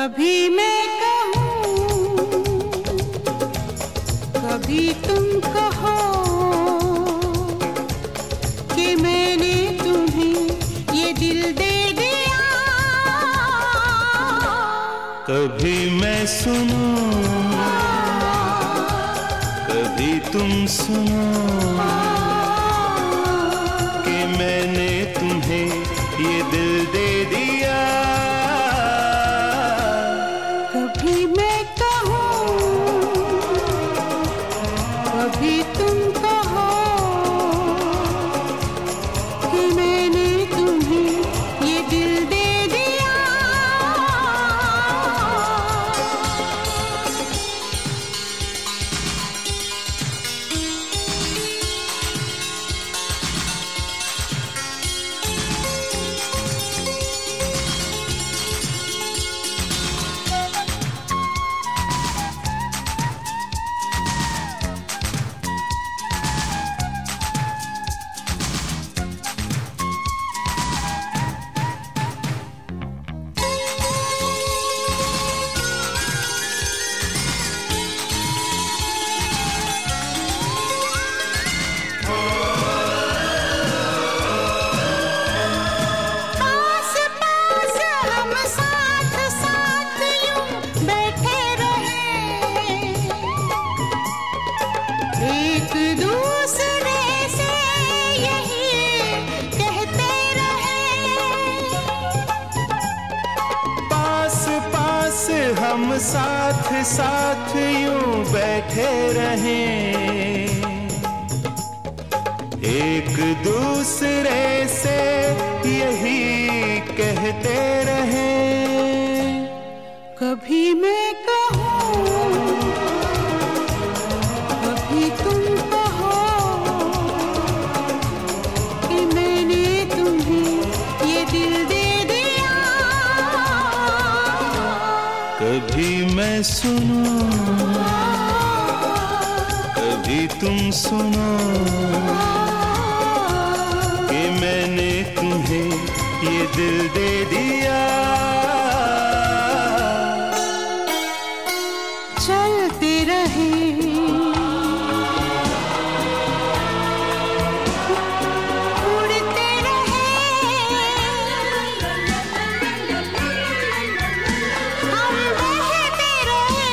कभी मैं कहूँ, कभी तुम कहो कि मैंने तुम्हें ये दिल दे दिया। कभी मैं सुनूं, कभी तुम सुनो कि मैंने तुम्हें ये दिल दे दिया। कभी मैं कहूँ, कभी तुम कहो कि मैंने तुम्हें ये दिल दे दिया। एक दूसरे से यही कहते रहे, पास पास हम साथ साथ यूं बैठे रहें, एक दूसरे से यही कहते रहें। कभी मैं कहूँ, कभी तुम कहो कि मैंने तुम्हें ये दिल दे दिया। कभी मैं सुनूं, कभी तुम सुनो कि मैंने तुम्हें ये दिल दे दिया। चलते रहे, उड़ते रहे, हम बहते रहे,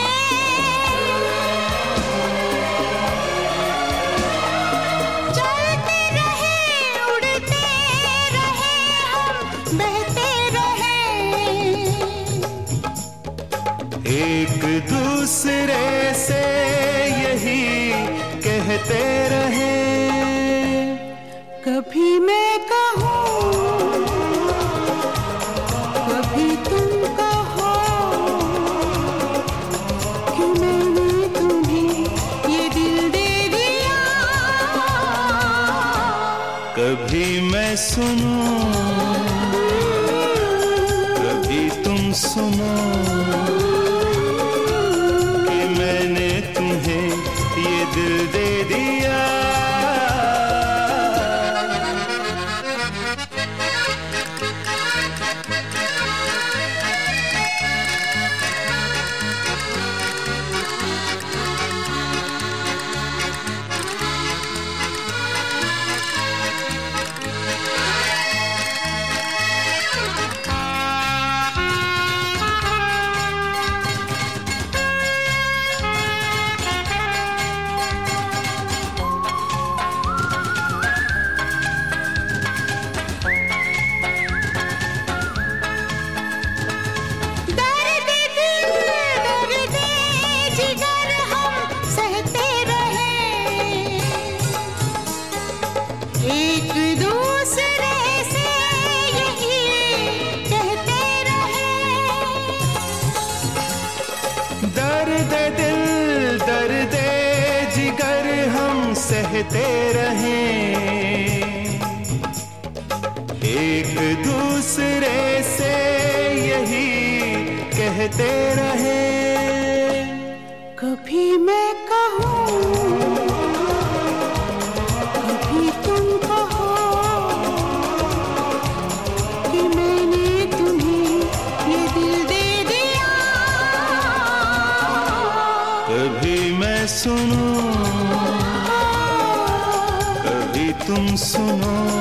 चलते रहे, उड़ते रहे, हम बहते रहे, एक दूसरे से यही कहते रहे। कभी मैं कहूँ, कभी तुम कहो कि मैंने तुम्हें ये दिल दे दिया। कभी मैं सुनूं, कभी तुम सुनो कि मैंने तुम्हें ये दिल दे दिया। एक दूसरे से यही कहते रहे, दर्द दिल दर्द जिगर हम सहते रहें, एक दूसरे से यही कहते रहें। कभी मैं कहूँ, कभी तुम कहो कि मैंने तुम्हें ये दिल दे दिया। सुनो, कभी तुम सुनो।